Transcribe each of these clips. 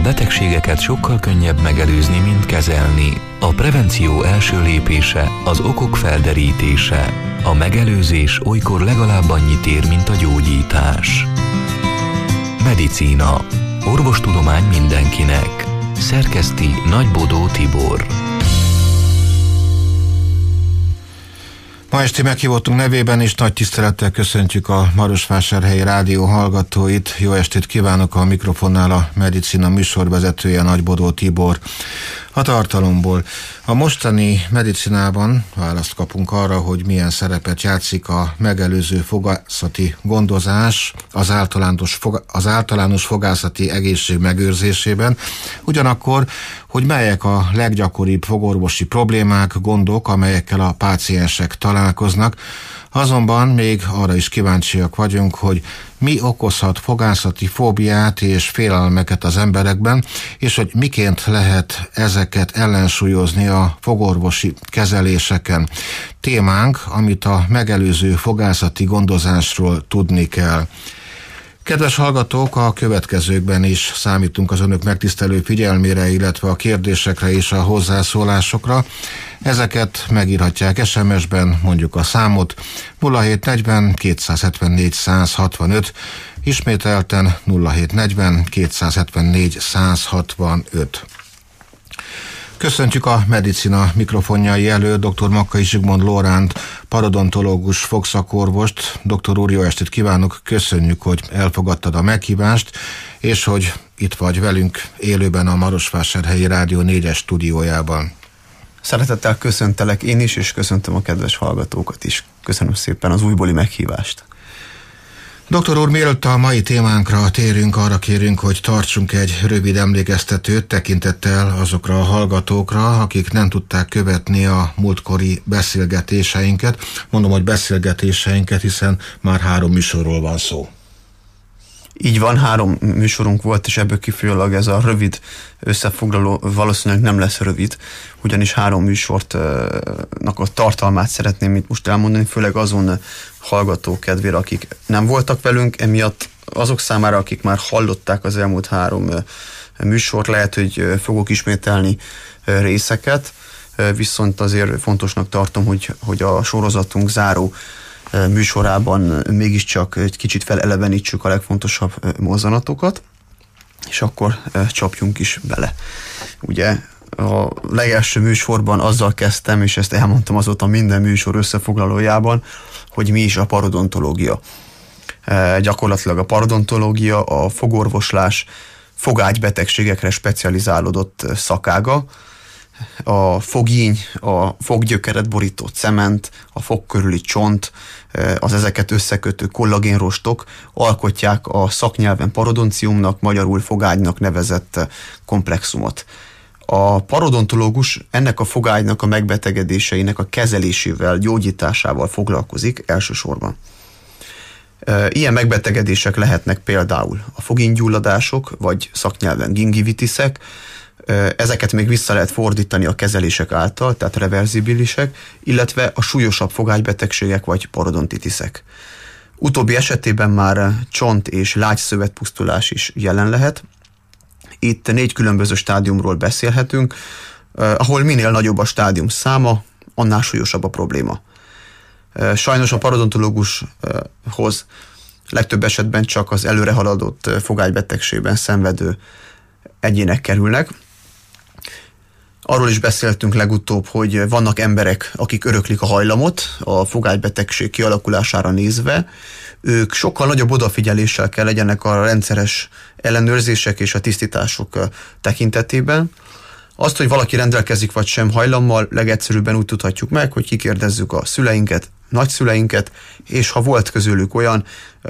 betegségeket sokkal könnyebb megelőzni, mint kezelni. A prevenció első lépése az okok felderítése. A megelőzés olykor legalább annyit ér, mint a gyógyítás. Medicína. Orvostudomány mindenkinek. Szerkeszti Nagybodó Tibor. Ma esti meghívottunk nevében is nagy tisztelettel köszöntjük a Marosvásárhelyi Rádió hallgatóit. Jó estét kívánok, a mikrofonnál a Medicina műsorvezetője, Nagybodó Tibor. A tartalomból. A mostani medicinában választ kapunk arra, hogy milyen szerepet játszik a megelőző fogászati gondozás az általános fogászati egészség megőrzésében, ugyanakkor, hogy melyek a leggyakoribb fogorvosi problémák, gondok, amelyekkel a páciensek találkoznak. Azonban még arra is kíváncsiak vagyunk, hogy mi okozhat fogászati fóbiát és félelmeket az emberekben, és hogy miként lehet ezeket ellensúlyozni a fogorvosi kezeléseken. Témánk, amit a megelőző fogászati gondozásról tudni kell. Kedves hallgatók, a következőkben is számítunk az önök megtisztelő figyelmére, illetve a kérdésekre és a hozzászólásokra. Ezeket megírhatják SMS-ben, mondjuk a számot 0740 274 165, ismételten 0740 274 165. Köszöntjük a Medicina mikrofonjai előtt dr. Makkai Zsigmond Lóránt, parodontológus, fogszakorvost. Doktor úr, jó estét kívánok, köszönjük, hogy elfogadtad a meghívást, és hogy itt vagy velünk élőben a Marosvásárhelyi Rádió 4-es stúdiójában. Szeretettel köszöntelek én is, és köszöntöm a kedves hallgatókat is. Köszönöm szépen az újbóli meghívást. Doktor úr, mielőtt a mai témánkra térünk, arra kérünk, hogy tartsunk egy rövid emlékeztetőt tekintettel azokra a hallgatókra, akik nem tudták követni a múltkori beszélgetéseinket. Mondom, hogy beszélgetéseinket, hiszen már 3 műsorról van szó. Így van, 3 műsorunk volt, és ebből kifolyólag ez a rövid összefoglaló valószínűleg nem lesz rövid, ugyanis 3 műsortnak a tartalmát szeretném itt most elmondani, főleg azon hallgatók kedvére, akik nem voltak velünk, emiatt azok számára, akik már hallották az elmúlt 3 műsort, lehet, hogy fogok ismételni részeket, viszont azért fontosnak tartom, hogy a sorozatunk záró műsorában mégiscsak egy kicsit felelevenítsük a legfontosabb mozzanatokat, és akkor csapjunk is bele. Ugye a legelső műsorban azzal kezdtem, és ezt elmondtam azóta minden műsor összefoglalójában, hogy mi is a parodontológia. Gyakorlatilag a parodontológia a fogorvoslás fogágybetegségekre specializálódott szakága. A fogíny, a foggyökeret borító cement, a fog körüli csont, az ezeket összekötő kollagénrostok alkotják a szaknyelven parodonciumnak, magyarul fogágynak nevezett komplexumot. A parodontológus ennek a fogágynak a megbetegedéseinek a kezelésével, gyógyításával foglalkozik elsősorban. Ilyen megbetegedések lehetnek például a fogíngyulladások, vagy szaknyelven gingivitiszek. Ezeket még vissza lehet fordítani a kezelések által, tehát reverzibilisek, illetve a súlyosabb fogágybetegségek vagy parodontitiszek. Utóbbi esetében már csont- és lágyszövetpusztulás is jelen lehet. Itt 4 különböző stádiumról beszélhetünk, ahol minél nagyobb a stádium száma, annál súlyosabb a probléma. Sajnos a parodontológushoz legtöbb esetben csak az előre haladott fogágybetegségben szenvedő egyének kerülnek. Arról is beszéltünk legutóbb, hogy vannak emberek, akik öröklik a hajlamot a fogágybetegség kialakulására nézve. Ők sokkal nagyobb odafigyeléssel kell legyenek a rendszeres ellenőrzések és a tisztítások tekintetében. Azt, hogy valaki rendelkezik vagy sem hajlammal, legegyszerűbben úgy tudhatjuk meg, hogy kikérdezzük a szüleinket, nagyszüleinket, és ha volt közülük olyan,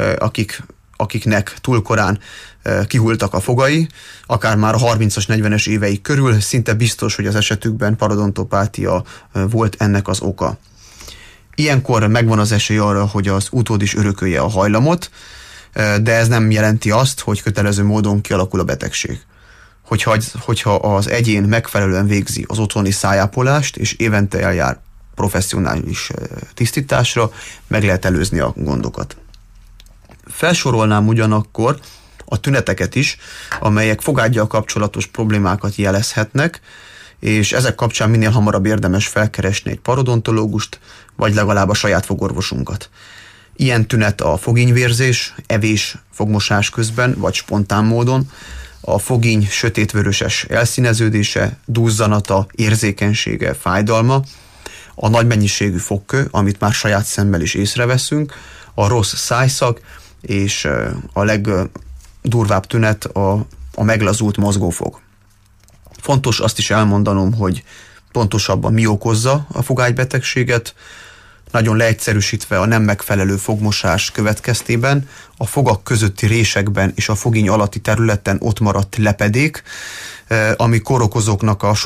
akiknek túl korán kihultak a fogai, akár már a 30-as, 40-es éveik körül, szinte biztos, hogy az esetükben parodontopátia volt ennek az oka. Ilyenkor megvan az esély arra, hogy az utód is örökölje a hajlamot, de ez nem jelenti azt, hogy kötelező módon kialakul a betegség. Hogyha az egyén megfelelően végzi az otthoni szájápolást, és évente eljár professzionális tisztításra, meg lehet előzni a gondokat. Felsorolnám ugyanakkor a tüneteket is, amelyek fogággyal kapcsolatos problémákat jelezhetnek, és ezek kapcsán minél hamarabb érdemes felkeresni egy parodontológust, vagy legalább a saját fogorvosunkat. Ilyen tünet a fogínyvérzés, evés, fogmosás közben, vagy spontán módon, a fogíny sötétvöröses elszíneződése, duzzanata, érzékenysége, fájdalma, a nagy mennyiségű fogkő, amit már saját szemmel is észreveszünk, a rossz szájszag, és a legdurvább tünet a meglazult mozgófog. Fontos azt is elmondanom, hogy pontosabban mi okozza a fogágybetegséget. Nagyon leegyszerűsítve a nem megfelelő fogmosás következtében a fogak közötti résekben és a fogíny alatti területen ott maradt lepedék, ami kórokozóknak a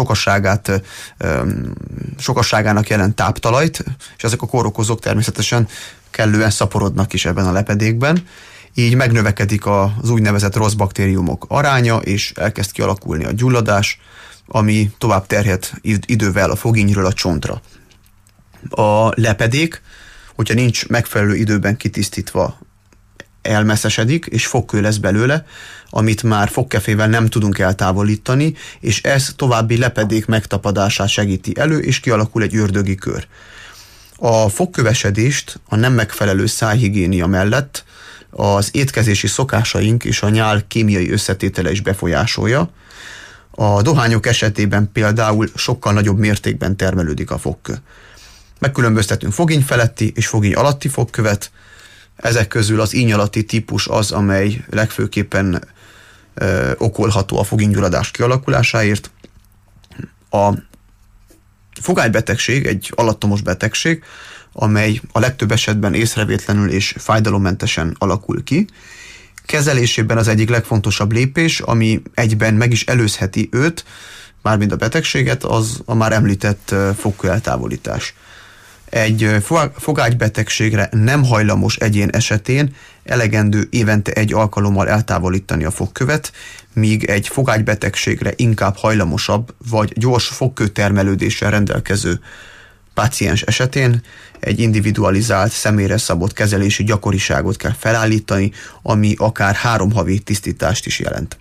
sokaságának jelent táptalajt, és ezek a kórokozók természetesen kellően szaporodnak is ebben a lepedékben. Így megnövekedik az úgynevezett rossz baktériumok aránya, és elkezd kialakulni a gyulladás, ami tovább terjed idővel a fogínyről a csontra. A lepedék, hogyha nincs megfelelő időben kitisztítva, elmeszesedik, és fogkő lesz belőle, amit már fogkefével nem tudunk eltávolítani, és ez további lepedék megtapadását segíti elő, és kialakul egy ördögi kör. A fogkövesedést a nem megfelelő szájhigiénia mellett az étkezési szokásaink és a nyál kémiai összetétele is befolyásolja. A dohányok esetében például sokkal nagyobb mértékben termelődik a fogkő. Megkülönböztetünk fogíny feletti és fogíny alatti fogkövet. Ezek közül az íny alatti típus az, amely legfőképpen okolható a fogínygyulladás kialakulásáért. A fogágybetegség egy alattomos betegség, amely a legtöbb esetben észrevétlenül és fájdalommentesen alakul ki. Kezelésében az egyik legfontosabb lépés, ami egyben meg is előzheti őt, mármint a betegséget, az a már említett fogkő eltávolítás. Egy fogágybetegségre nem hajlamos egyén esetén elegendő évente egy alkalommal eltávolítani a fogkövet, míg egy fogágybetegségre inkább hajlamosabb vagy gyors fogkőtermelődéssel rendelkező páciens esetén egy individualizált, személyre szabott kezelési gyakoriságot kell felállítani, ami akár 3 havi tisztítást is jelent.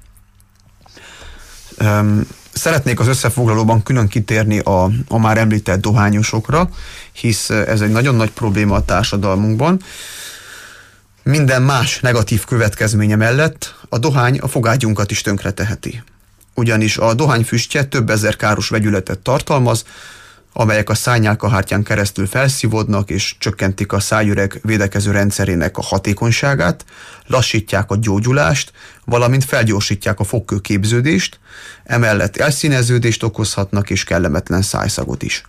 Szeretnék az összefoglalóban külön kitérni a már említett dohányosokra, hisz ez egy nagyon nagy probléma a társadalmunkban. Minden más negatív következménye mellett a dohány a fogágyunkat is tönkreteheti. Ugyanis a dohány füstje több ezer káros vegyületet tartalmaz, amelyek a szárnyálkahártyán keresztül felszívódnak és csökkentik a szájüreg védekező rendszerének a hatékonyságát, lassítják a gyógyulást, valamint felgyorsítják a fogkőképződést, emellett elszíneződést okozhatnak és kellemetlen szájszagot is.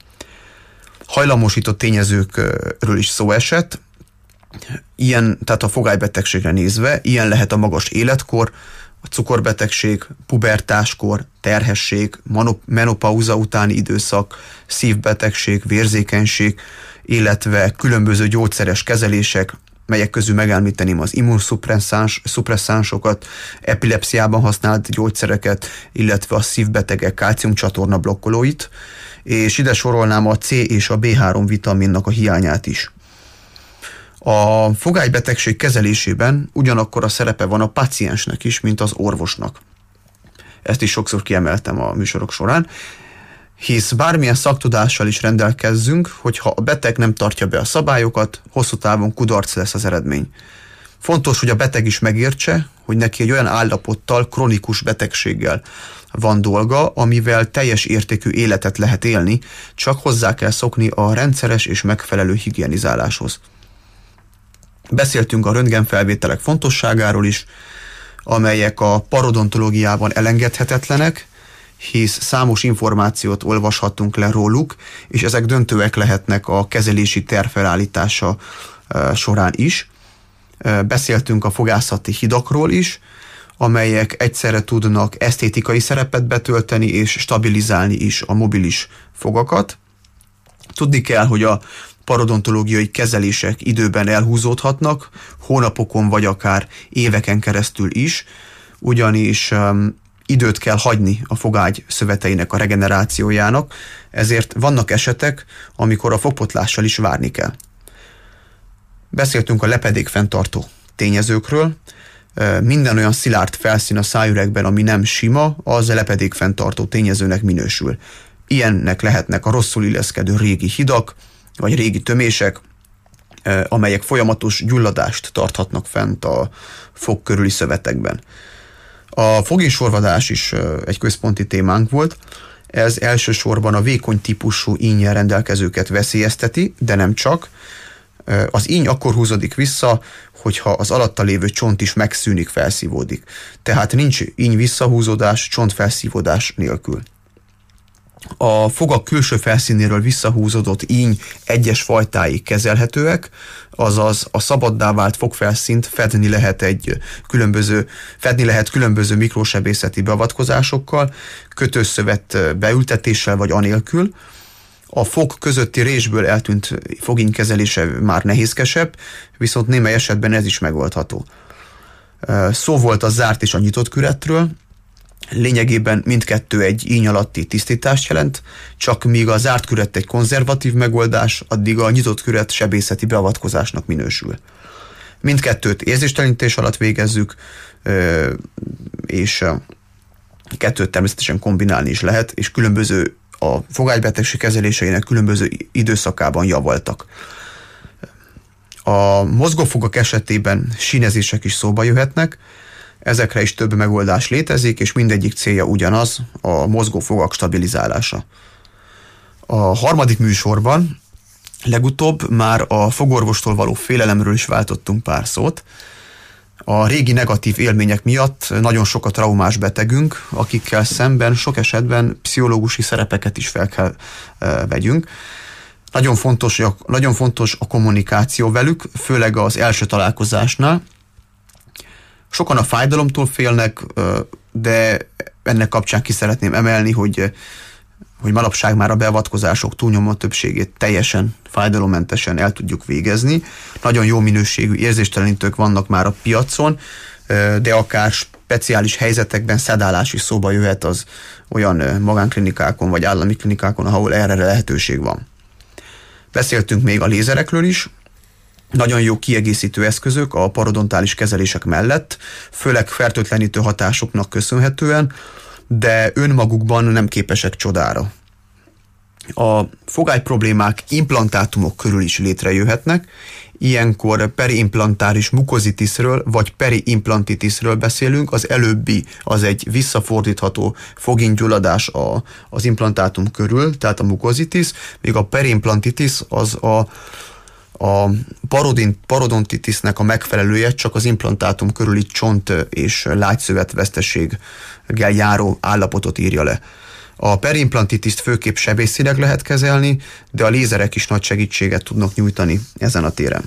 Hajlamosító tényezőkről is szó esett, tehát a fogálybetegségre nézve, ilyen lehet a magas életkor, a cukorbetegség, pubertáskor, terhesség, menopauza utáni időszak, szívbetegség, vérzékenység, illetve különböző gyógyszeres kezelések, melyek közül megemlíteném az immunszupresszánsokat, epilepsziában használt gyógyszereket, illetve a szívbetegek kálciumcsatorna blokkolóit, és ide sorolnám a C és a B3 vitaminnak a hiányát is. A fogálybetegség kezelésében ugyanakkor a szerepe van a páciensnek is, mint az orvosnak. Ezt is sokszor kiemeltem a műsorok során, hisz bármilyen szaktudással is rendelkezzünk, hogyha a beteg nem tartja be a szabályokat, hosszú távon kudarc lesz az eredmény. Fontos, hogy a beteg is megértse, hogy neki egy olyan állapottal, kronikus betegséggel van dolga, amivel teljes értékű életet lehet élni, csak hozzá kell szokni a rendszeres és megfelelő higienizáláshoz. Beszéltünk a röntgenfelvételek fontosságáról is, amelyek a parodontológiában elengedhetetlenek, hisz számos információt olvashattunk le róluk, és ezek döntőek lehetnek a kezelési terv felállítása során is. Beszéltünk a fogászati hidakról is, amelyek egyszerre tudnak esztétikai szerepet betölteni és stabilizálni is a mobilis fogakat. Tudni kell, hogy a parodontológiai kezelések időben elhúzódhatnak, hónapokon vagy akár éveken keresztül is, ugyanis időt kell hagyni a fogágy szöveteinek a regenerációjának, ezért vannak esetek, amikor a fogpotlással is várni kell. Beszéltünk a lepedék fenntartó tényezőkről, Minden olyan szilárd felszín a szájüregben, ami nem sima, az lepedékfenntartó tényezőnek minősül. Ilyennek lehetnek a rosszul illeszkedő régi hidak, vagy régi tömések, amelyek folyamatos gyulladást tarthatnak fent a fog körüli szövetekben. A foginsorvadás is egy központi témánk volt. Ez elsősorban a vékony típusú ínnyel rendelkezőket veszélyezteti, de nem csak. Az íny akkor húzódik vissza, hogyha az alatta lévő csont is megszűnik, felszívódik. Tehát nincs íny visszahúzódás, csont felszívódás nélkül. A fogak külső felszínéről visszahúzódott íny egyes fajtái kezelhetőek, azaz a szabaddá vált fogfelszínt fedni lehet különböző mikrosebészeti beavatkozásokkal, kötőszövet beültetéssel vagy anélkül. A fog közötti résből eltűnt fogíny kezelése már nehézkesebb, viszont némely esetben ez is megoldható. Szó volt a zárt és a nyitott küretről. Lényegében mindkettő egy íny alatti tisztítást jelent, csak míg a zárt küret egy konzervatív megoldás, addig a nyitott küret sebészeti beavatkozásnak minősül. Mindkettőt érzéstelenítés alatt végezzük, és kettőt természetesen kombinálni is lehet, és különböző a fogálybetegség kezeléseinek különböző időszakában javaltak. A mozgófogak esetében sínezések is szóba jöhetnek, ezekre is több megoldás létezik, és mindegyik célja ugyanaz, a mozgófogak stabilizálása. A harmadik műsorban legutóbb már a fogorvostól való félelemről is váltottunk pár szót. A régi negatív élmények miatt nagyon sok a traumás betegünk, akikkel szemben sok esetben pszichológusi szerepeket is fel kell vegyünk. Nagyon fontos a kommunikáció velük, főleg az első találkozásnál. Sokan a fájdalomtól félnek, de ennek kapcsán ki szeretném emelni, hogy manapság már a beavatkozások túlnyomó többségét teljesen fájdalommentesen el tudjuk végezni. Nagyon jó minőségű érzéstelenítők vannak már a piacon, de akár speciális helyzetekben szedálás is szóba jöhet az olyan magánklinikákon vagy állami klinikákon, ahol erre lehetőség van. Beszéltünk még a lézerekről is. Nagyon jó kiegészítő eszközök a parodontális kezelések mellett, főleg fertőtlenítő hatásoknak köszönhetően, de önmagukban nem képesek csodára. A fogály problémák implantátumok körül is létrejöhetnek, ilyenkor periimplantáris mukozitisről vagy periimplantitisről beszélünk, az előbbi az egy visszafordítható fogíngyulladás az implantátum körül, tehát a mukozitis, míg a periimplantitis az a parodontitisnek a megfelelője, csak az implantátum körüli csont és lágyszövetveszteséggel járó állapotot írja le. A periimplantitiszt főképp sebészileg lehet kezelni, de a lézerek is nagy segítséget tudnak nyújtani ezen a téren.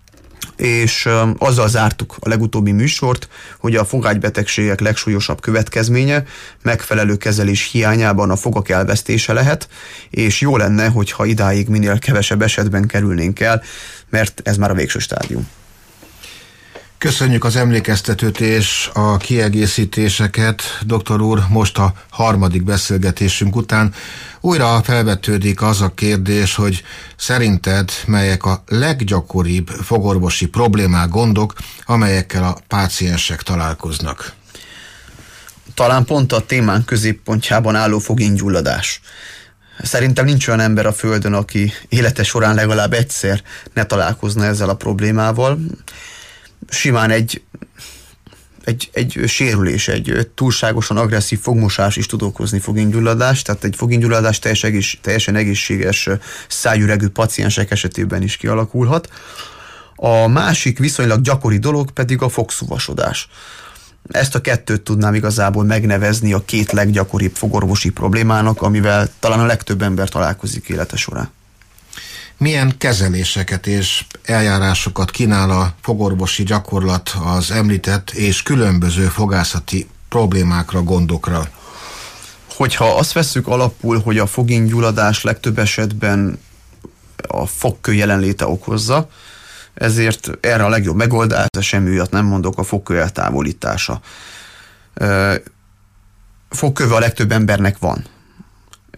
És azzal zártuk a legutóbbi műsort, hogy a fogálybetegségek legsúlyosabb következménye megfelelő kezelés hiányában a fogak elvesztése lehet, és jó lenne, hogyha idáig minél kevesebb esetben kerülnénk el, mert ez már a végső stádium. Köszönjük az emlékeztetőt és a kiegészítéseket, doktor úr. Most a harmadik beszélgetésünk után újra felvetődik az a kérdés, hogy szerinted melyek a leggyakoribb fogorvosi problémák, gondok, amelyekkel a páciensek találkoznak? Talán pont a témán középpontjában álló fogíngyulladás. Szerintem nincs olyan ember a Földön, aki élete során legalább egyszer ne találkozna ezzel a problémával. Simán egy sérülés, egy túlságosan agresszív fogmosás is tud okozni fogíngyulladást, tehát egy fogíngyulladás teljesen egészséges szájüregű paciensek esetében is kialakulhat. A másik viszonylag gyakori dolog pedig a fogszúvasodás. Ezt a kettőt tudnám igazából megnevezni a két leggyakoribb fogorvosi problémának, amivel talán a legtöbb ember találkozik élete során. Milyen kezeléseket és eljárásokat kínál a fogorvosi gyakorlat az említett és különböző fogászati problémákra, gondokra? Hogyha azt vesszük alapul, hogy a fogíngyulladás legtöbb esetben a fogkő jelenléte okozza, ezért erre a legjobb megoldás, de semmi olyat nem mondok, a fogkő eltávolítása. Fogköve a legtöbb embernek van.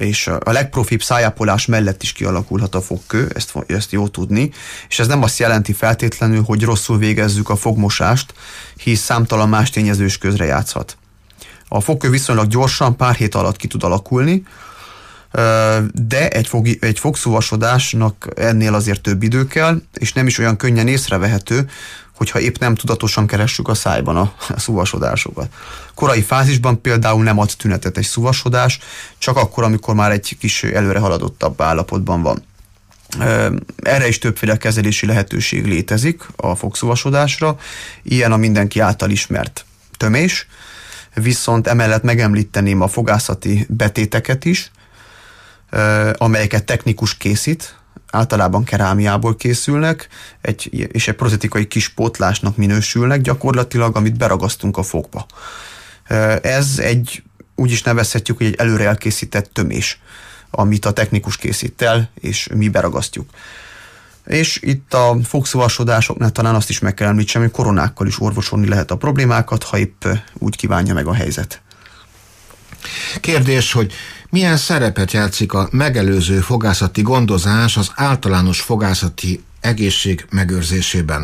és a legprofibb szájápolás mellett is kialakulhat a fogkő, ezt jó tudni, és ez nem azt jelenti feltétlenül, hogy rosszul végezzük a fogmosást, hisz számtalan más tényező is közrejátszhat. A fogkő viszonylag gyorsan, pár hét alatt ki tud alakulni, de egy fogszúvasodásnak ennél azért több idő kell, és nem is olyan könnyen észrevehető, hogyha épp nem tudatosan keressük a szájban a szúvasodásokat. Korai fázisban például nem ad tünetet egy szúvasodás, csak akkor, amikor már egy kis előre haladottabb állapotban van. Erre is többféle kezelési lehetőség létezik a fogszúvasodásra, ilyen a mindenki által ismert tömés, viszont emellett megemlíteném a fogászati betéteket is, amelyeket technikus készít, általában kerámiából készülnek, és egy protetikai kis pótlásnak minősülnek gyakorlatilag, amit beragasztunk a fogba. Ez úgy is nevezhetjük, hogy egy előre elkészített tömés, amit a technikus készít el, és mi beragasztjuk. És itt a fogszúvasodásoknál talán azt is meg kell említsem, hogy koronákkal is orvosolni lehet a problémákat, ha épp úgy kívánja meg a helyzet. Kérdés, hogy milyen szerepet játszik a megelőző fogászati gondozás az általános fogászati egészség megőrzésében?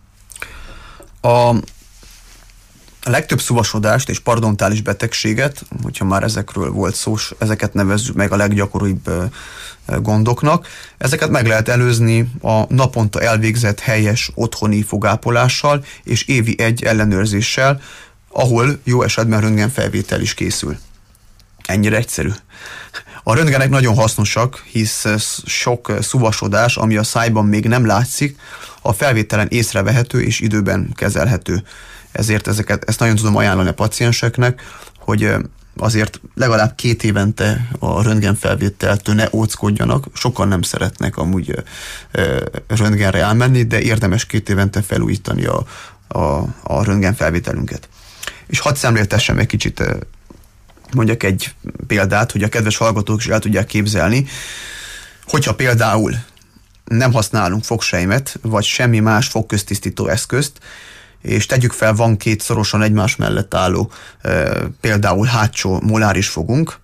A legtöbb szúvasodást és parodontális betegséget, hogyha már ezekről volt szó, ezeket nevezzük meg a leggyakoribb gondoknak. Ezeket meg lehet előzni a naponta elvégzett helyes otthoni fogápolással és évi egy ellenőrzéssel, ahol jó esetben röntgenfelvétel is készül. Ennyire egyszerű. A röntgenek nagyon hasznosak, hisz sok szúvasodás, ami a szájban még nem látszik, a felvételen észrevehető és időben kezelhető. Ezért ezt nagyon tudom ajánlani a pacienseknek, hogy azért legalább 2 évente a röntgenfelvételtől ne óckodjanak. Sokan nem szeretnek amúgy röntgenre elmenni, de érdemes 2 évente felújítani a röntgenfelvételünket. És hadd szemléltessem egy kicsit, mondjak egy példát, hogy a kedves hallgatók is el tudják képzelni, hogyha például nem használunk fogsejmet, vagy semmi más fogköztisztító eszközt, és tegyük fel, van 2 szorosan egymás mellett álló például hátsó moláris fogunk,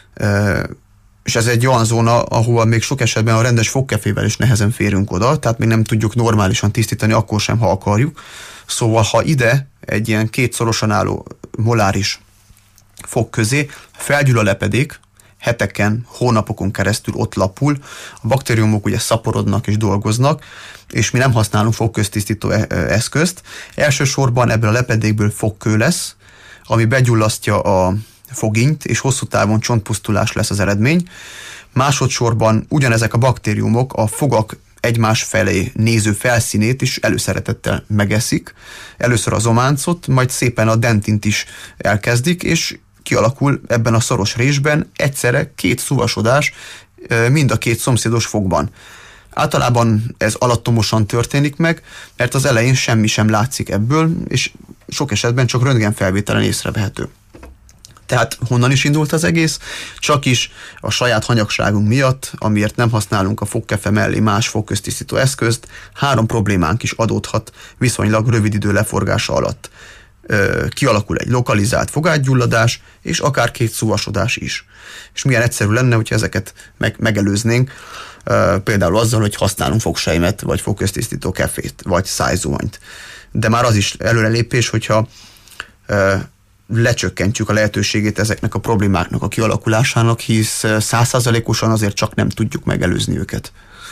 és ez egy olyan zóna, ahol még sok esetben a rendes fogkefével is nehezen férünk oda, tehát még nem tudjuk normálisan tisztítani, akkor sem, ha akarjuk. Szóval, ha ide egy ilyen 2 szorosan álló moláris fog közé felgyűl a lepedék, heteken, hónapokon keresztül ott lapul, a baktériumok ugye szaporodnak és dolgoznak, és mi nem használunk fogköztisztító eszközt. Elsősorban ebből a lepedékből fogkő lesz, ami begyullasztja a foginyt, és hosszú távon csontpusztulás lesz az eredmény. Másodszorban ugyanezek a baktériumok a fogak egymás felé néző felszínét is előszeretettel megeszik. Először az ománcot, majd szépen a dentint is elkezdik, és kialakul ebben a szoros résben egyszerre 2 szúvasodás mind a 2 szomszédos fogban. Általában ez alattomosan történik meg, mert az elején semmi sem látszik ebből, és sok esetben csak röntgenfelvételen észrevehető. Tehát honnan is indult az egész? Csak is a saját hanyagságunk miatt, amiért nem használunk a fogkefe mellé más fogköztisztító eszközt, 3 problémánk is adódhat viszonylag rövid idő leforgása alatt. Kialakul egy lokalizált fogátgyulladás, és akár 2 szúvasodás is. És milyen egyszerű lenne, hogyha ezeket megelőznénk, például azzal, hogy használunk fogsejmet, vagy fogköztisztító kefét, vagy szájzuhanyt. De már az is előrelépés, hogyha lecsökkentjük a lehetőségét ezeknek a problémáknak a kialakulásának, hisz 100%-osan azért csak nem tudjuk megelőzni őket.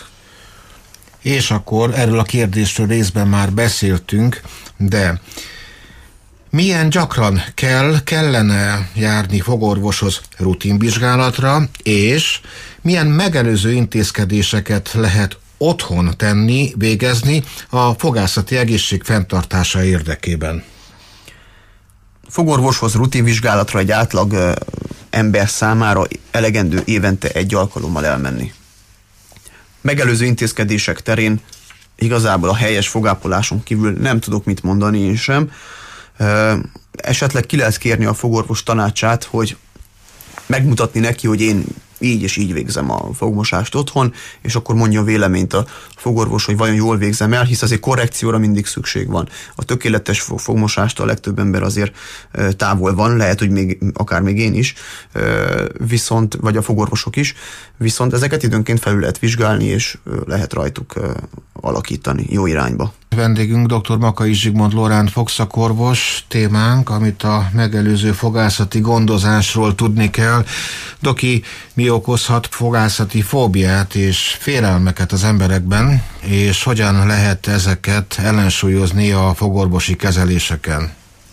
És akkor erről a kérdésről részben már beszéltünk, de milyen gyakran kellene járni fogorvoshoz rutinvizsgálatra, és milyen megelőző intézkedéseket lehet otthon tenni, végezni a fogászati egészség fenntartása érdekében? Fogorvoshoz rutinvizsgálatra egy átlag ember számára elegendő évente 1 alkalommal elmenni. Megelőző intézkedések terén igazából a helyes fogápoláson kívül nem tudok mit mondani én sem. Esetleg ki lehet kérni a fogorvos tanácsát, hogy megmutatni neki, hogy én így és így végzem a fogmosást otthon, és akkor mondjon véleményt a fogorvos, hogy vajon jól végzem el, hisz azért korrekcióra mindig szükség van. A tökéletes fogmosástól a legtöbb ember azért távol van, lehet, hogy akár még én is, viszont, vagy a fogorvosok is, viszont ezeket időnként felül lehet vizsgálni, és lehet rajtuk alakítani jó irányba. Vendégünk dr. Makai Zsigmond Loránd fogszakorvos, témánk, amit a megelőző fogászati gondozásról tudni kell. Doki, mi okozhat fogászati fóbiát és félelmeket az emberekben, és hogyan lehet ezeket ellensúlyozni a fogorvosi kezeléseken?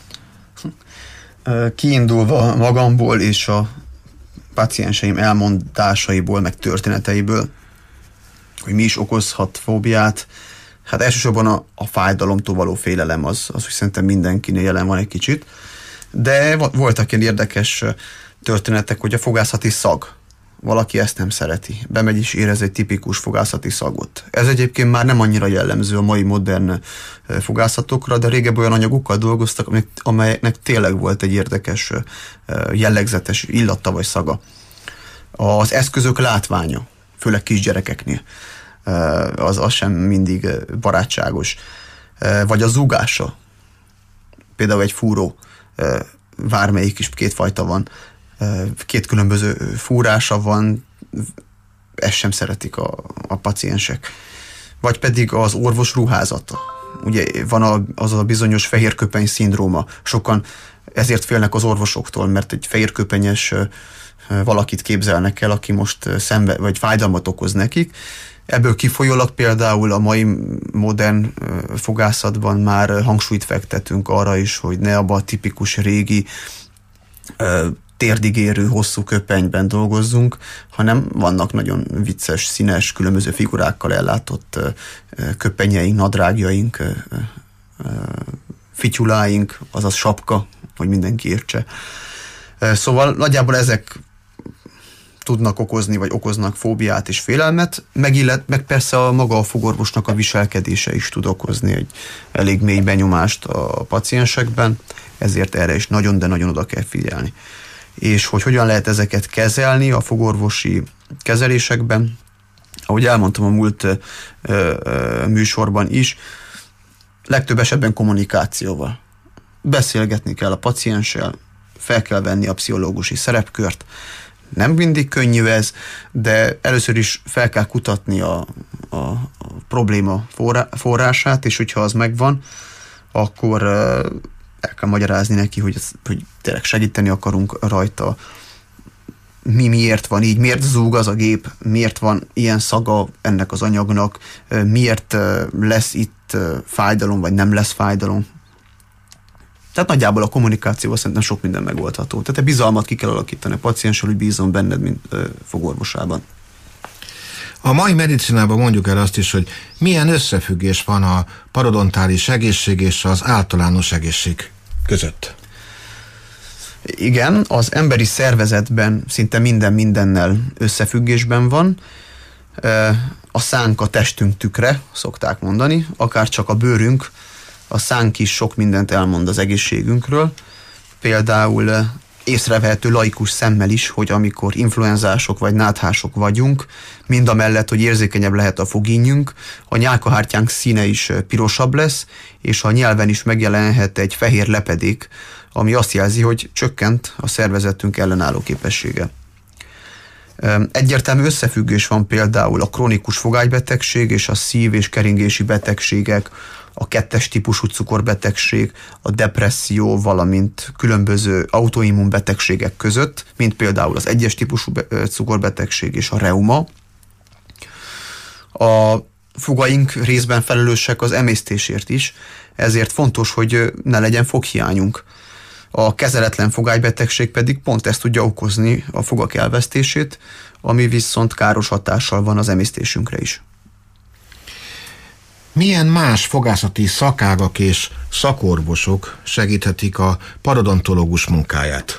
Kiindulva magamból és a pácienseim elmondásaiból, meg történeteiből, hogy mi is okozhat fóbiát, hát elsősorban a fájdalomtól való félelem az, hogy szerintem mindenkinél jelen van egy kicsit, de voltak ilyen érdekes történetek, hogy a fogászati szag, valaki ezt nem szereti, bemegy és érez egy tipikus fogászati szagot. Ez egyébként már nem annyira jellemző a mai modern fogászatokra, de régebb olyan anyagokkal dolgoztak, amelyeknek tényleg volt egy érdekes, jellegzetes illata vagy szaga. Az eszközök látványa, főleg kisgyerekeknél, az sem mindig barátságos. Vagy a zúgása. Például egy fúró, bármelyik is, kétfajta van, két különböző fúrása van, ezt sem szeretik a paciensek. Vagy pedig az orvos ruházata. Ugye van az a bizonyos fehérköpeny szindróma. Sokan ezért félnek az orvosoktól, mert egy fehérköpenyes valakit képzelnek el, aki most vagy fájdalmat okoz nekik. Ebből kifolyólag például a mai modern fogászatban már hangsúlyt fektetünk arra is, hogy ne abban a tipikus régi térdig érő hosszú köpenyben dolgozzunk, hanem vannak nagyon vicces, színes, különböző figurákkal ellátott köpenyeink, nadrágjaink, fityuláink, azaz sapka, hogy mindenki értse. Szóval nagyjából ezek tudnak okozni, vagy okoznak fóbiát és félelmet, meg persze maga a fogorvosnak a viselkedése is tud okozni egy elég mély benyomást a paciensekben, ezért erre is nagyon, de nagyon oda kell figyelni. És hogy hogyan lehet ezeket kezelni a fogorvosi kezelésekben, ahogy elmondtam a múlt műsorban is, legtöbb esetben kommunikációval. Beszélgetni kell a pacienssel, fel kell venni a pszichológusi szerepkört. Nem mindig könnyű ez, de először is fel kell kutatni a probléma forrását, és hogyha az megvan, akkor el kell magyarázni neki, hogy tényleg segíteni akarunk rajta. Miért van így, miért zúg az a gép, miért van ilyen szaga ennek az anyagnak, miért lesz itt fájdalom, vagy nem lesz fájdalom. Tehát nagyjából a kommunikációval szerintem sok minden megoldható. Tehát a bizalmat ki kell alakítani a pacienssel, hogy bízom benned, mint fogorvosában. A mai medicinában mondjuk el azt is, hogy milyen összefüggés van a parodontális egészség és az általános egészség között. Igen, az emberi szervezetben szinte minden mindennel összefüggésben van. A szánk a testünk tükre, szokták mondani, akár csak a bőrünk, a szánk is sok mindent elmond az egészségünkről. Például észrevehető laikus szemmel is, hogy amikor influenzások vagy náthások vagyunk, mindamellett, hogy érzékenyebb lehet a fogínyünk, a nyálkahártyánk színe is pirosabb lesz, és a nyelven is megjelenhet egy fehér lepedék, ami azt jelzi, hogy csökkent a szervezetünk ellenálló képessége. Egyértelmű összefüggés van például a krónikus fogálybetegség és a szív- és keringési betegségek, a 2-es típusú cukorbetegség, a depresszió, valamint különböző autoimmun betegségek között, mint például az 1-es típusú cukorbetegség és a reuma. A fogaink részben felelősek az emésztésért is, ezért fontos, hogy ne legyen foghiányunk. A kezeletlen fogálybetegség pedig pont ezt tudja okozni, a fogak elvesztését, ami viszont káros hatással van az emésztésünkre is. Milyen más fogászati szakágak és szakorvosok segíthetik a parodontológus munkáját?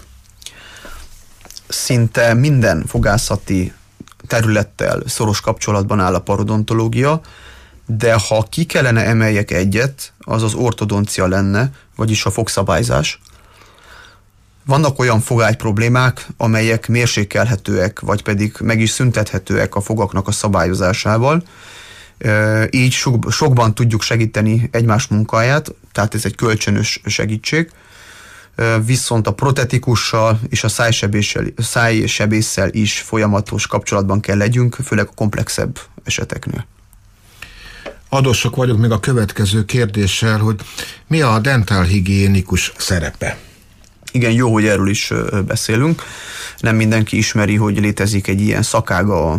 Szinte minden fogászati területtel szoros kapcsolatban áll a parodontológia, de ha ki kellene emeljek egyet, az az ortodoncia lenne, vagyis a fogszabályzás. Vannak olyan fogály problémák, amelyek mérsékelhetőek, vagy pedig meg is szüntethetőek a fogaknak a szabályozásával. Így sokban tudjuk segíteni egymás munkáját, tehát ez egy kölcsönös segítség. Viszont a protetikussal és a szájsebésszel is folyamatos kapcsolatban kell legyünk, főleg a komplexebb eseteknél. Adósok vagyok még a következő kérdéssel, hogy mi a dentálhigiénikus szerepe? Igen, jó, hogy erről is beszélünk. Nem mindenki ismeri, hogy létezik egy ilyen szakága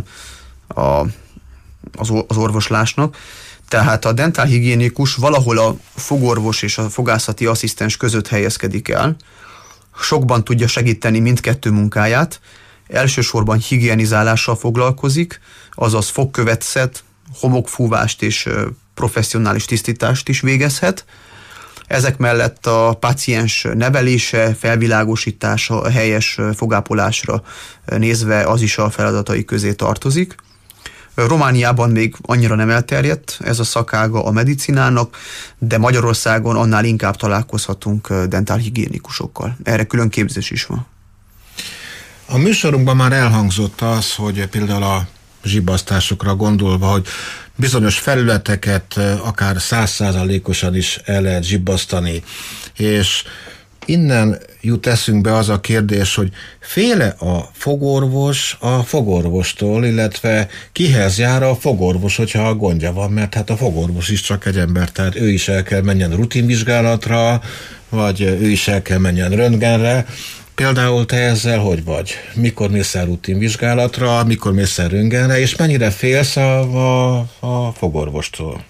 az orvoslásnak. Tehát a dentálhigiénikus valahol a fogorvos és a fogászati asszisztens között helyezkedik el. Sokban tudja segíteni mindkettő munkáját. Elsősorban higienizálással foglalkozik, azaz fogkövetszet, homokfúvást és professzionális tisztítást is végezhet. Ezek mellett a páciens nevelése, felvilágosítása, a helyes fogápolásra nézve az is a feladatai közé tartozik. Romániában még annyira nem elterjedt ez a szakága a medicinának, de Magyarországon annál inkább találkozhatunk dentálhigiénikusokkal. Erre külön képzés is van. A műsorunkban már elhangzott az, hogy például a zsibbasztásokra gondolva, hogy bizonyos felületeket akár 100%-osan is el lehet zsibbasztani, és innen jut eszünkbe az a kérdés, hogy féle a fogorvos a fogorvostól, illetve kihez jár a fogorvos, hogyha a gondja van, mert hát a fogorvos is csak egy ember, tehát ő is el kell menjen rutinvizsgálatra, vagy ő is el kell menjen röntgenre. Például te ezzel hogy vagy? Mikor mész el rutinvizsgálatra, mikor mész el röntgenre, és mennyire félsz a fogorvostól?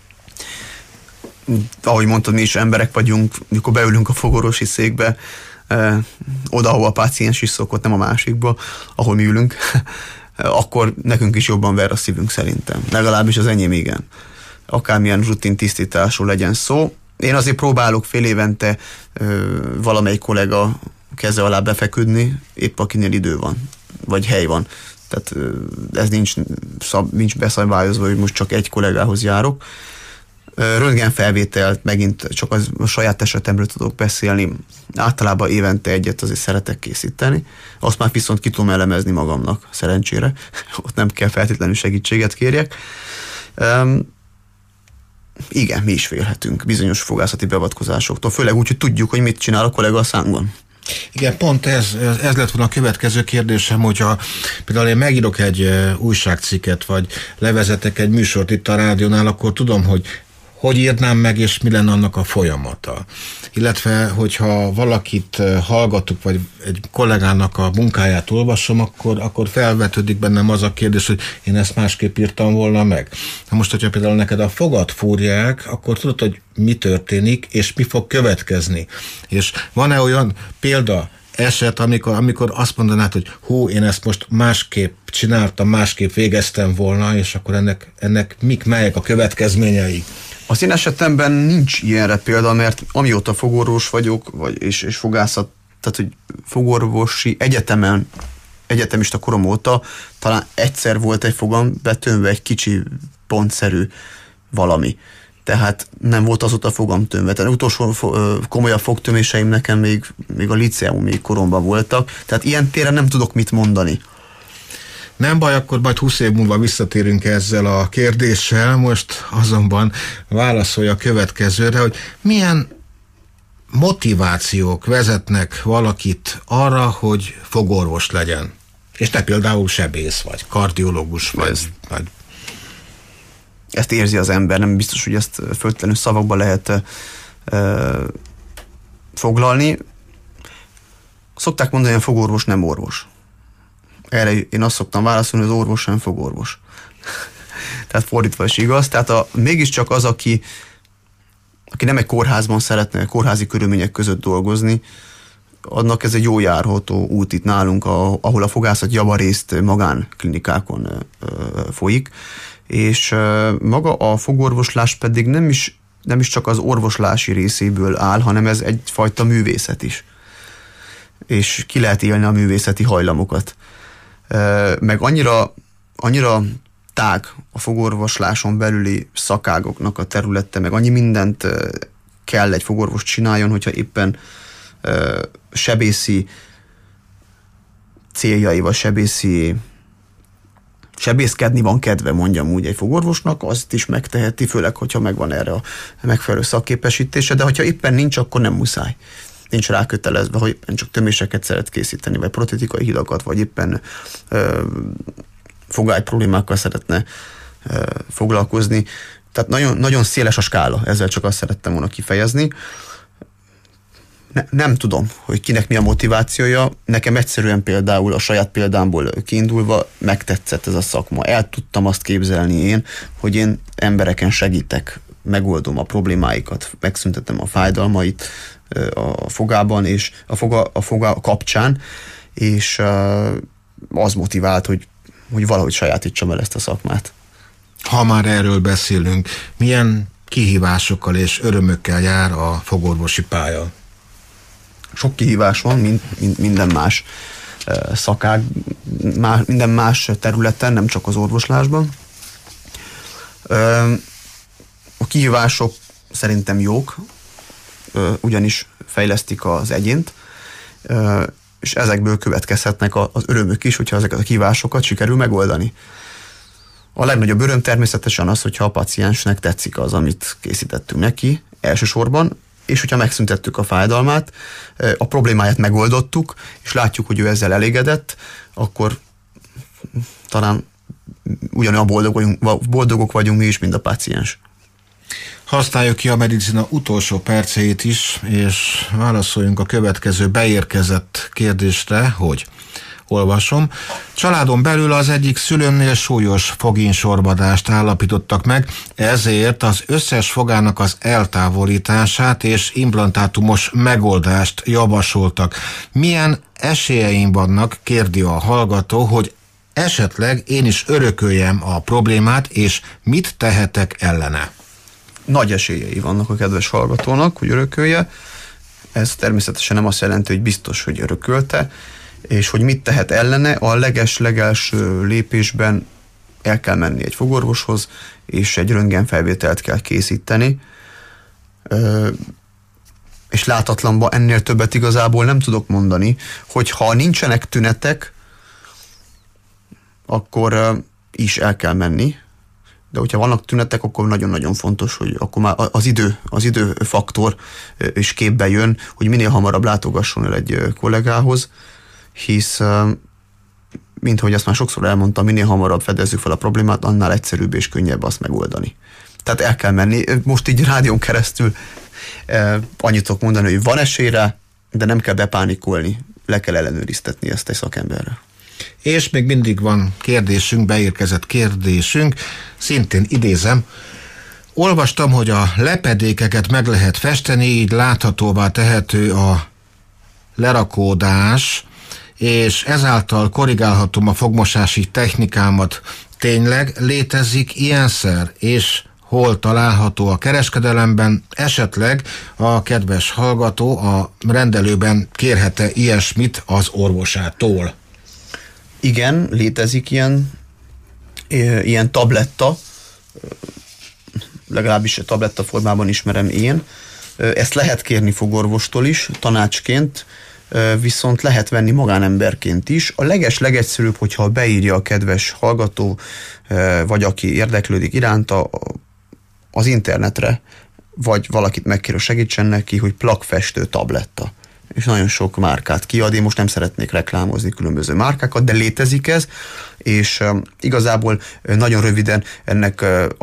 Ahogy mondtad, mi is emberek vagyunk, mikor beülünk a fogorvosi székbe, oda, ahol a páciens is szokott, nem a másikba, ahol mi ülünk, akkor nekünk is jobban ver a szívünk szerintem. Legalábbis az enyém igen. Akármilyen rutin tisztításról legyen szó. Én azért próbálok fél évente valamelyik kollega keze alá befeküdni, épp akinél idő van, vagy hely van. Tehát ez nincs beszabályozva, hogy most csak egy kollégához járok. Röntgenfelvételt megint csak a saját esetemről tudok beszélni. Általában évente egyet azért szeretek készíteni. Azt már viszont ki tudom elemezni magamnak, szerencsére. Ott nem kell feltétlenül segítséget kérjek. Igen, mi is félhetünk bizonyos fogászati beavatkozásoktól, főleg úgy, hogy tudjuk, hogy mit csinál a kollega a szánkban. Igen, pont ez lett volna a következő kérdésem, hogyha például én megírok egy újságcikket, vagy levezetek egy műsort itt a rádiónál, akkor tudom, hogy írnám meg, és mi lenne annak a folyamata. Illetve, hogyha valakit hallgatok, vagy egy kollégának a munkáját olvasom, akkor felvetődik bennem az a kérdés, hogy én ezt másképp írtam volna meg. Na most, hogyha például neked a fogad fúrják, akkor tudod, hogy mi történik, és mi fog következni. És van-e olyan példa, eset, amikor azt mondanád, hogy én ezt most másképp csináltam, másképp végeztem volna, és akkor ennek melyek a következményei? Az én esetemben nincs ilyenre példa, mert amióta fogorvos vagyok, és fogászat, tehát hogy fogorvosi egyetemista korom óta talán egyszer volt egy fogam betömve egy kicsi pontszerű valami. Tehát nem volt azóta fogam tömve. Tehát utolsó komolyabb fogtöméseim nekem még a liceumi koromban voltak. Tehát ilyen téren nem tudok mit mondani. Nem baj, akkor majd 20 év múlva visszatérünk ezzel a kérdéssel, most azonban válaszolja a következőre, hogy milyen motivációk vezetnek valakit arra, hogy fogorvos legyen. És te például sebész vagy, kardiológus vagy. Ezt érzi az ember, nem biztos, hogy ezt föltétlenül szavakba lehet foglalni. Szokták mondani, hogy a fogorvos nem orvos. Erre én azt szoktam válaszolni, hogy az orvos sem fogorvos. Tehát fordítva is igaz. Tehát mégiscsak az, aki nem egy kórházban szeretne kórházi körülmények között dolgozni, annak ez egy jó járható út itt nálunk, ahol a fogászat javarészt magánklinikákon folyik, és maga a fogorvoslás pedig nem is csak az orvoslási részéből áll, hanem ez egyfajta művészet is. És ki lehet élni a művészeti hajlamokat. Meg annyira tág a fogorvosláson belüli szakágoknak a területe, meg annyi mindent kell egy fogorvos csináljon, hogyha éppen sebészi céljai, vagy sebészkedni van kedve, mondjam úgy egy fogorvosnak, azt is megteheti, főleg, hogyha megvan erre a megfelelő szakképesítése, de hogyha éppen nincs, akkor nem muszáj. Nincs rákötelezve, hogy éppen csak töméseket szeret készíteni, vagy protetikai hidakat, vagy éppen fogály problémákkal szeretne foglalkozni. Tehát nagyon, nagyon széles a skála, ezzel csak azt szerettem volna kifejezni. Nem tudom, hogy kinek mi a motivációja. Nekem egyszerűen például a saját példámból kiindulva megtetszett ez a szakma. El tudtam azt képzelni én, hogy én embereken segítek, megoldom a problémáikat, megszüntetem a fájdalmait a fogában, és a foga kapcsán, és az motivált, hogy valahogy sajátítsam el ezt a szakmát. Ha már erről beszélünk, milyen kihívásokkal és örömökkel jár a fogorvosi pálya? Sok kihívás van, mint minden más szakág, minden más területen, nem csak az orvoslásban. A kihívások szerintem jók, ugyanis fejlesztik az egyént, és ezekből következhetnek az örömök is, hogyha ezeket a kihívásokat sikerül megoldani. A legnagyobb öröm természetesen az, hogyha a paciensnek tetszik az, amit készítettünk neki elsősorban, és hogyha megszüntettük a fájdalmát, a problémáját megoldottuk, és látjuk, hogy ő ezzel elégedett, akkor talán ugyanolyan boldogok vagyunk mi is, mint a páciens. Használjuk ki a medicina utolsó perceit is, és válaszoljunk a következő beérkezett kérdésre, hogy olvasom. Családon belül az egyik szülőmnél súlyos fogínsorbadást állapítottak meg, ezért az összes fogának az eltávolítását és implantátumos megoldást javasoltak. Milyen esélyeim vannak, kérdi a hallgató, hogy esetleg én is örököljem a problémát, és mit tehetek ellene? Nagy esélyei vannak a kedves hallgatónak, hogy örökölje. Ez természetesen nem azt jelenti, hogy biztos, hogy örökölte, és hogy mit tehet ellene. A legelső lépésben el kell menni egy fogorvoshoz, és egy röntgenfelvételt kell készíteni, és látatlanban ennél többet igazából nem tudok mondani, hogy ha nincsenek tünetek, akkor is el kell menni, de hogyha vannak tünetek, akkor nagyon-nagyon fontos, hogy akkor már az időfaktor is képbe jön, hogy minél hamarabb látogasson el egy kollégához, hisz, mint ahogy azt már sokszor elmondtam, minél hamarabb fedezzük fel a problémát, annál egyszerűbb és könnyebb azt megoldani. Tehát el kell menni. Most így rádión keresztül annyit tudok mondani, hogy van esélyre, de nem kell bepánikolni, le kell ellenőriztetni ezt egy szakemberre. És még mindig van kérdésünk, beérkezett kérdésünk, szintén idézem. Olvastam, hogy a lepedékeket meg lehet festeni, így láthatóvá tehető a lerakódás, és ezáltal korrigálhatom a fogmosási technikámat. Tényleg létezik ilyen szer, és hol található a kereskedelemben? Esetleg a kedves hallgató a rendelőben kérhet-e ilyesmit az orvosától? Igen, létezik ilyen tabletta, legalábbis a tabletta formában ismerem én. Ezt lehet kérni fogorvostól is, tanácsként, viszont lehet venni magánemberként is. A legegyszerűbb, hogyha beírja a kedves hallgató, vagy aki érdeklődik iránta az internetre, vagy valakit megkér, segítsen neki, hogy plakfestő tabletta. És nagyon sok márkát kiad. Én most nem szeretnék reklámozni különböző márkákat, de létezik ez, és igazából nagyon röviden ennek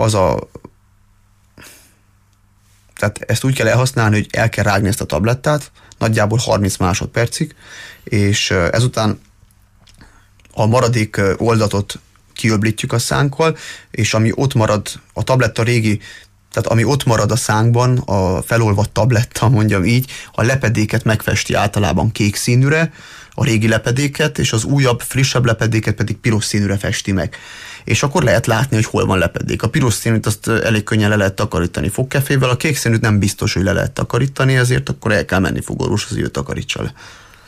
tehát ezt úgy kell elhasználni, hogy el kell rágni ezt a tablettát, nagyjából 30 másodpercig, és ezután a maradék oldatot kiöblítjük a szánkkal, és ami ott marad, a tabletta régi, tehát ami ott marad a szánkban, a felolvadt tabletta, mondjam így, a lepedéket megfesti általában kék színűre, a régi lepedéket, és az újabb, frissebb lepedéket pedig piros színűre festi meg. És akkor lehet látni, hogy hol van lepedék. A piros színűt azt elég könnyen le lehet takarítani fogkefével, a kék színűt nem biztos, hogy le lehet takarítani, ezért akkor el kell menni fogorvoshoz, hogy ő takarítsa le.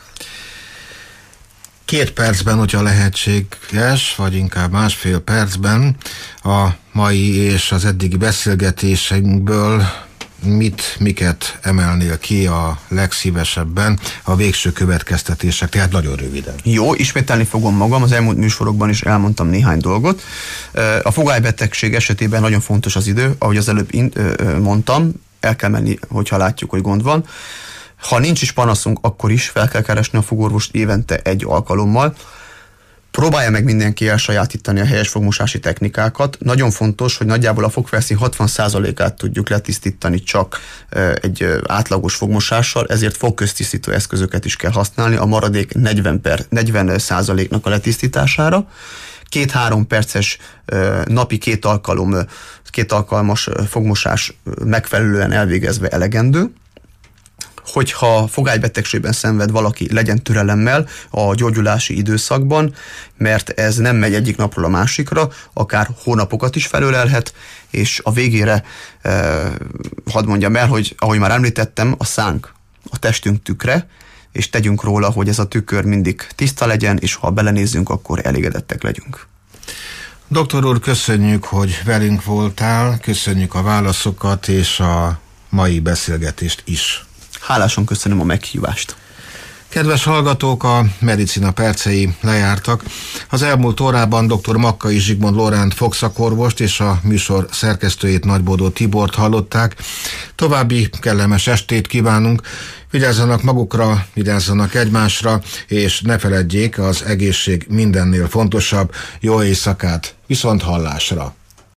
2 percben, hogyha lehetséges, vagy inkább 1,5 percben a mai és az eddigi beszélgetéseinkből miket emelnél ki a legszívesebben a végső következtetések, tehát nagyon röviden. Jó, ismételni fogom magam, az elmúlt műsorokban is elmondtam néhány dolgot. A fogálybetegség esetében nagyon fontos az idő, ahogy az előbb mondtam, el kell menni, hogyha látjuk, hogy gond van. Ha nincs is panaszunk, akkor is fel kell keresni a fogorvost évente 1 alkalommal. Próbálja meg mindenki elsajátítani a helyes fogmosási technikákat. Nagyon fontos, hogy nagyjából a fogfelszín 60%-át tudjuk letisztítani csak egy átlagos fogmosással, ezért fogköztisztító eszközöket is kell használni a maradék 40%-nak a letisztítására. 2-3 perces napi 2 alkalmas fogmosás megfelelően elvégezve elegendő. Hogyha fogálybetegségben szenved valaki, legyen türelemmel a gyógyulási időszakban, mert ez nem megy egyik napról a másikra, akár hónapokat is felölelhet, és a végére hadd mondjam el, hogy ahogy már említettem, a szánk a testünk tükre, és tegyünk róla, hogy ez a tükör mindig tiszta legyen, és ha belenézzünk, akkor elégedettek legyünk. Doktor úr, köszönjük, hogy velünk voltál, köszönjük a válaszokat és a mai beszélgetést is. Hálásan köszönöm a meghívást. Kedves hallgatók, a Medicina percei lejártak. Az elmúlt órában dr. Makkai Zsigmond Lóránt fogszakorvost és a műsor szerkesztőjét, Nagybódó Tibort hallották. További kellemes estét kívánunk, vigyázzanak magukra, vigyázzanak egymásra, és ne feledjék, az egészség mindennél fontosabb. Jó éjszakát, viszont hallásra!